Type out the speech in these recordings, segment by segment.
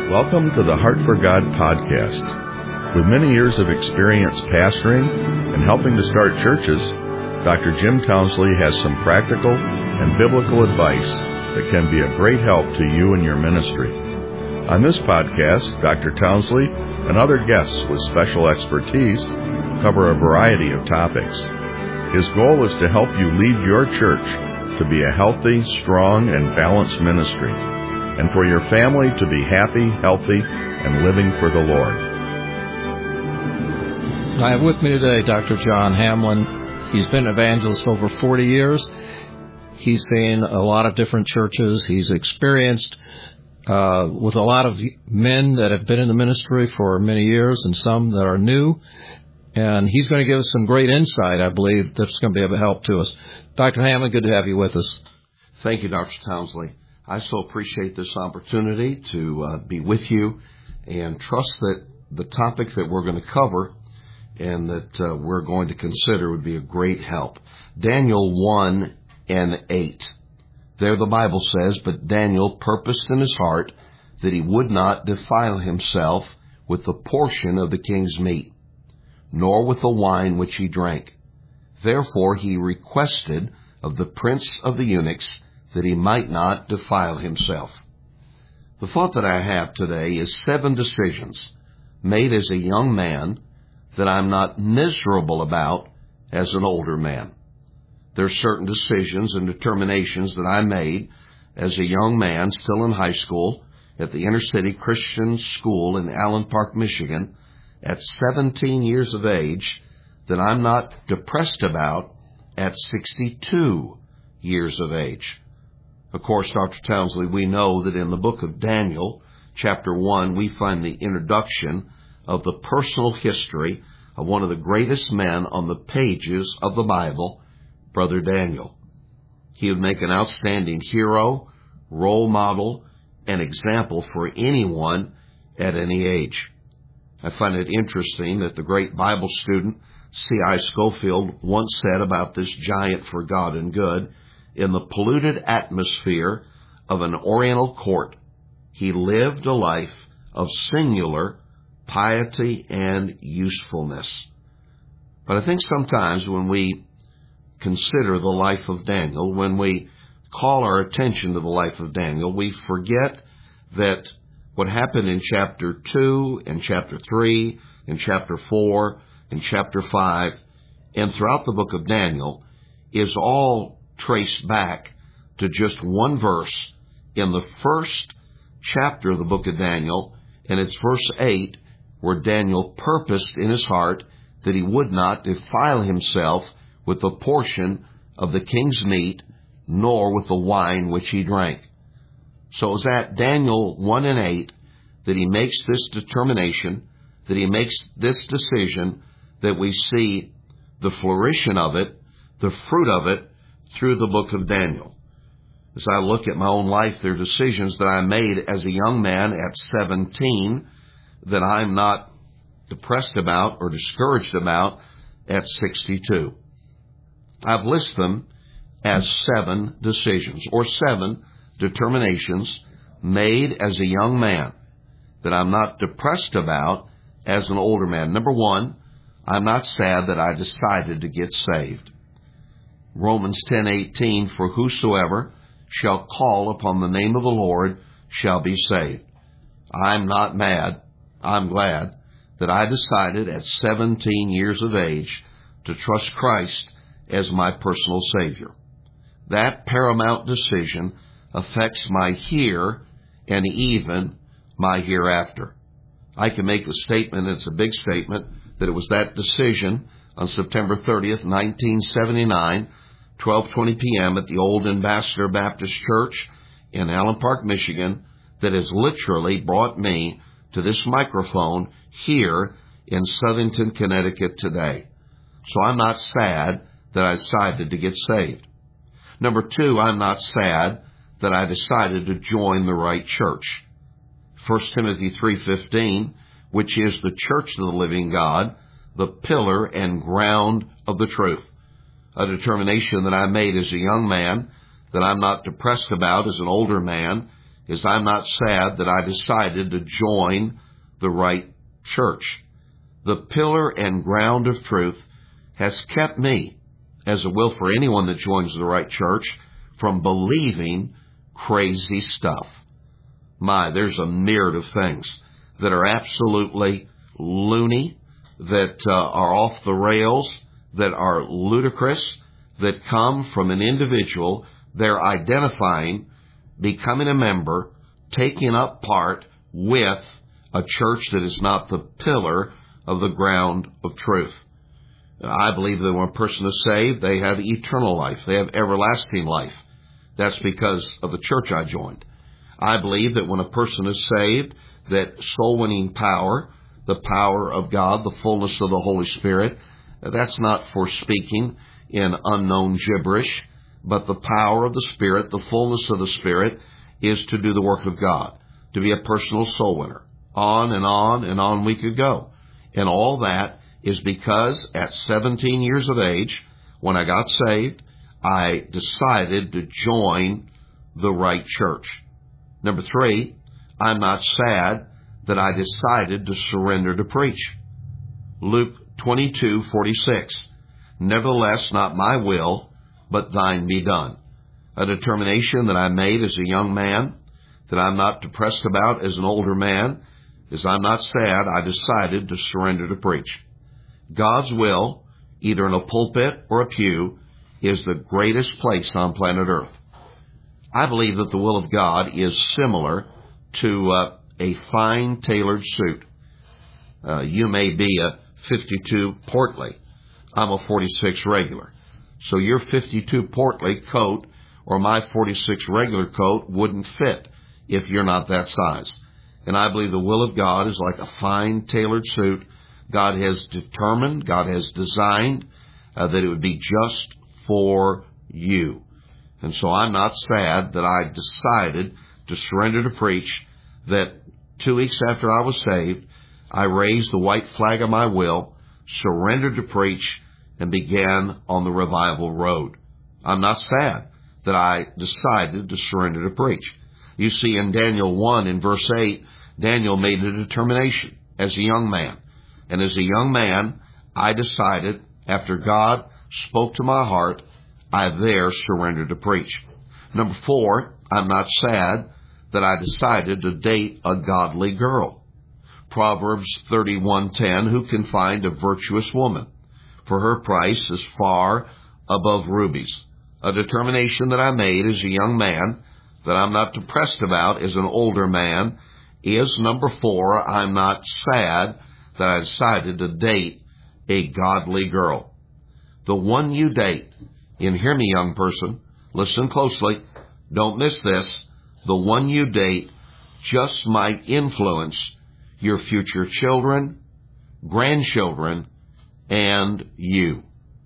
Welcome to the Heart for God podcast. With many years of experience pastoring and helping to start churches, Dr. Jim Townsley has some practical and biblical advice that can be a great help to you and your ministry. On this podcast, Dr. Townsley and other guests with special expertise cover a variety of topics. His goal is to help you lead your church to be a healthy, strong, and balanced ministry, and for your family to be happy, healthy, and living for the Lord. I have with me today Dr. John Hamlin. He's been an evangelist over 40 years. He's seen a lot of different churches. He's experienced with a lot of men that have been in the ministry for many years and some that are new. And he's going to give us some great insight, I believe, that's going to be of help to us. Dr. Hamlin, good to have you with us. Thank you, Dr. Townsley. I so appreciate this opportunity to be with you and trust that the topic that we're going to cover and that we're going to consider would be a great help. Daniel 1 and 8. There the Bible says, "But Daniel purposed in his heart that he would not defile himself with the portion of the king's meat, nor with the wine which he drank. Therefore he requested of the prince of the eunuchs that he might not defile himself." The thought that I have today is 7 decisions made as a young man that I'm not miserable about as an older man. There are certain decisions and determinations that I made as a young man still in high school at the Inner City Christian School in Allen Park, Michigan, at 17 years of age that I'm not depressed about at 62 years of age. Of course, Dr. Townsley, we know that in the book of Daniel, chapter 1, we find the introduction of the personal history of one of the greatest men on the pages of the Bible, Brother Daniel. He would make an outstanding hero, role model, and example for anyone at any age. I find it interesting that the great Bible student C.I. Scofield once said about this giant for God and good, "In the polluted atmosphere of an Oriental court, he lived a life of singular piety and usefulness." But I think sometimes when we consider the life of Daniel, when we call our attention to the life of Daniel, we forget that what happened in chapter 2 and chapter 3 and chapter 4 and chapter 5 and throughout the book of Daniel is all traced back to just one verse in the first chapter of the book of Daniel, and it's verse 8, where Daniel purposed in his heart that he would not defile himself with the portion of the king's meat, nor with the wine which he drank. So it's at Daniel 1 and 8 that he makes this determination, that he makes this decision, that we see the flourishing of it, the fruit of it, through the book of Daniel. As I look at my own life, there are decisions that I made as a young man at 17 that I'm not depressed about or discouraged about at 62. I've listed them as 7 decisions or 7 determinations made as a young man that I'm not depressed about as an older man. Number 1, I'm not sad that I decided to get saved. Romans 10:18, "For whosoever shall call upon the name of the Lord shall be saved." I'm not mad. I'm glad that I decided at 17 years of age to trust Christ as my personal Savior. That paramount decision affects my here and even my hereafter. I can make the statement, and it's a big statement, that it was that decision on September 30th, 1979, 12:20 p.m. at the old Ambassador Baptist Church in Allen Park, Michigan, that has literally brought me to this microphone here in Southington, Connecticut today. So I'm not sad that I decided to get saved. Number 2, I'm not sad that I decided to join the right church. 1 Timothy 3:15, which is the church of the living God, the pillar and ground of the truth. A determination that I made as a young man that I'm not depressed about as an older man is I'm not sad that I decided to join the right church. The pillar and ground of truth has kept me, as it will for anyone that joins the right church, from believing crazy stuff. There's a myriad of things that are absolutely loony, that are off the rails, that are ludicrous, that come from an individual they're identifying, becoming a member, taking up part with a church that is not the pillar of the ground of truth. I believe that when a person is saved, they have eternal life. They have everlasting life. That's because of the church I joined. I believe that when a person is saved, that soul-winning power, the power of God, the fullness of the Holy Spirit, that's not for speaking in unknown gibberish, but the power of the Spirit, the fullness of the Spirit, is to do the work of God, to be a personal soul winner. On and on and on we could go. And all that is because at 17 years of age, when I got saved, I decided to join the right church. Number 3, I'm not sad that I decided to surrender to preach. Luke 22:46. Nevertheless, not my will, but thine be done. A determination that I made as a young man, that I'm not depressed about as an older man, is I'm not sad I decided to surrender to preach. God's will, either in a pulpit or a pew, is the greatest place on planet Earth. I believe that the will of God is similar to a fine tailored suit. You may be a 52 portly. I'm a 46 regular. So your 52 portly coat or my 46 regular coat wouldn't fit if you're not that size. And I believe the will of God is like a fine tailored suit. God has determined, God has designed that it would be just for you. And so I'm not sad that I decided to surrender to preach, that 2 weeks after I was saved, I raised the white flag of my will, surrendered to preach, and began on the revival road. I'm not sad that I decided to surrender to preach. You see, in Daniel 1 in verse 8, Daniel made a determination as a young man. And as a young man, I decided, after God spoke to my heart, I there surrendered to preach. Number 4, I'm not sad that I decided to date a godly girl. Proverbs 31:10, who can find a virtuous woman? For her price is far above rubies. A determination that I made as a young man, that I'm not depressed about as an older man, is number 4, I'm not sad that I decided to date a godly girl. The one you date, and hear me, young person, listen closely, don't miss this, the one you date just might influence your future children, grandchildren, and you.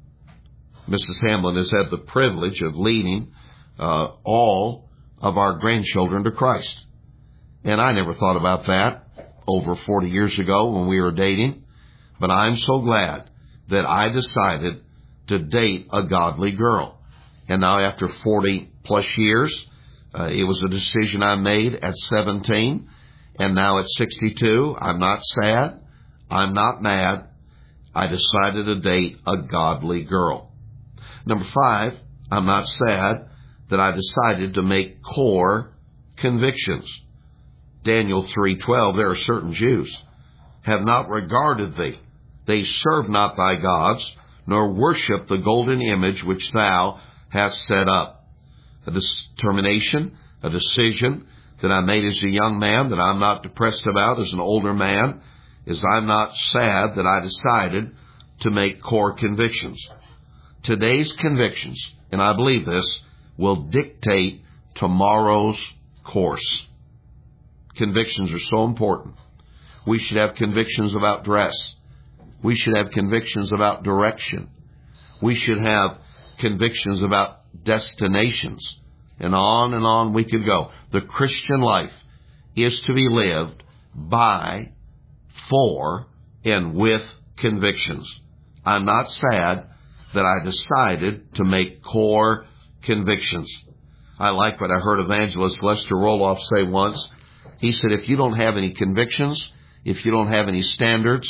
Mrs. Hamlin has had the privilege of leading all of our grandchildren to Christ. And I never thought about that over 40 years ago when we were dating. But I'm so glad that I decided to date a godly girl. And now after 40 plus years, it was a decision I made at 17. And now at 62, I'm not sad. I'm not mad. I decided to date a godly girl. Number 5, I'm not sad that I decided to make core convictions. Daniel 3:12, there are certain Jews have not regarded thee. They serve not thy gods, nor worship the golden image which thou hast set up. A determination, a decision that I made as a young man that I'm not depressed about as an older man, is I'm not sad that I decided to make core convictions. Today's convictions, and I believe this, will dictate tomorrow's course. Convictions are so important. We should have convictions about dress. We should have convictions about direction. We should have convictions about destinations. And on we could go. The Christian life is to be lived by, for, and with convictions. I'm not sad that I decided to make core convictions. I like what I heard evangelist Lester Roloff say once. He said, if you don't have any convictions, if you don't have any standards,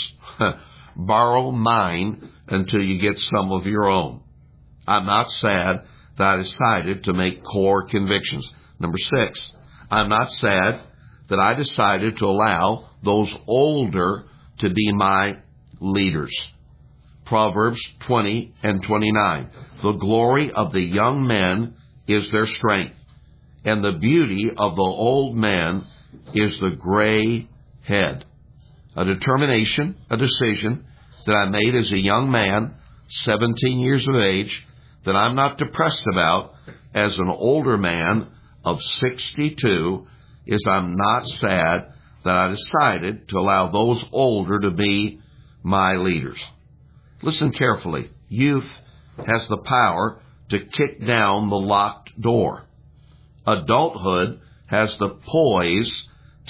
borrow mine until you get some of your own. I'm not sad that I decided to make core convictions. Number 6, I'm not sad that I decided to allow those older to be my leaders. Proverbs 20 and 29. The glory of the young men is their strength, and the beauty of the old man is the gray head. A determination, a decision that I made as a young man, 17 years of age, that I'm not depressed about as an older man of 62, is I'm not sad that I decided to allow those older to be my leaders. Listen carefully. Youth has the power to kick down the locked door. Adulthood has the poise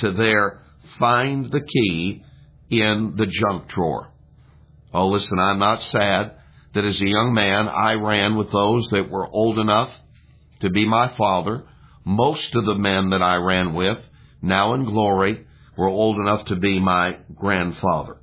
to find the key in the junk drawer. Oh, listen, I'm not sad that as a young man I ran with those that were old enough to be my father. Most of the men that I ran with, now in glory, were old enough to be my grandfather.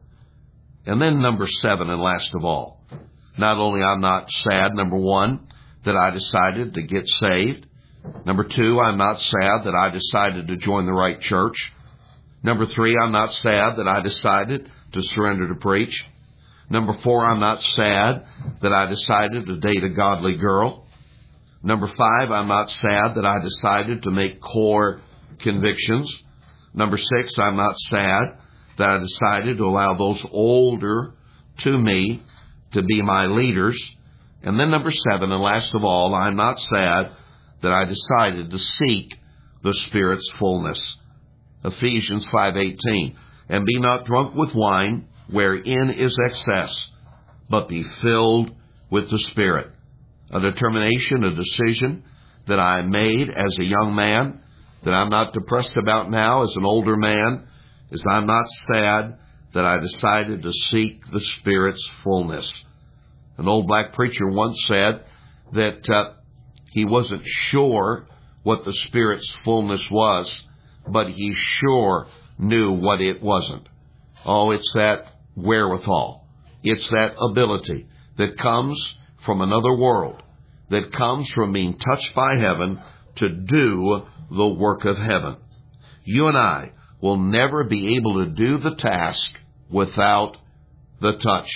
And then number 7, and last of all, not only I'm not sad, number 1, that I decided to get saved. Number 2, I'm not sad that I decided to join the right church. Number 3, I'm not sad that I decided to surrender to preach. Number 4, I'm not sad that I decided to date a godly girl. Number 5, I'm not sad that I decided to make core convictions. Number 6, I'm not sad that I decided to allow those older to me to be my leaders. And then number 7, and last of all, I'm not sad that I decided to seek the Spirit's fullness. Ephesians 5:18, and be not drunk with wine, wherein is excess, but be filled with the Spirit. A determination, a decision that I made as a young man, that I'm not depressed about now as an older man, is I'm not sad that I decided to seek the Spirit's fullness. An old black preacher once said that he wasn't sure what the Spirit's fullness was, but he sure knew what it wasn't. Oh, it's that wherewithal. It's that ability that comes from another world, that comes from being touched by heaven to do the work of heaven. You and I will never be able to do the task without the touch.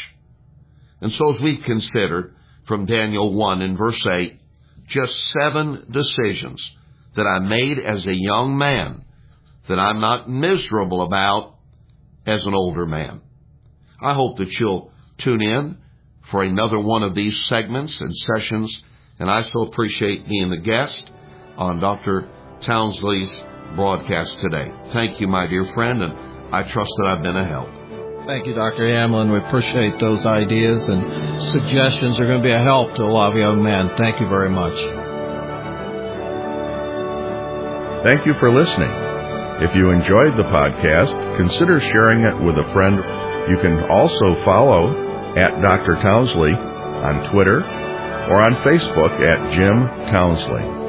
And so as we've considered from Daniel 1 in verse 8, just 7 decisions that I made as a young man that I'm not miserable about as an older man. I hope that you'll tune in for another one of these segments and sessions, and I so appreciate being the guest on Dr. Townsley's broadcast today. Thank you, my dear friend, and I trust that I've been a help. Thank you, Dr. Hamlin. We appreciate those ideas and suggestions are going to be a help to a lot of young men. Thank you very much. Thank you for listening. If you enjoyed the podcast, consider sharing it with a friend. You can also follow at Dr. Townsley on Twitter or on Facebook at Jim Townsley.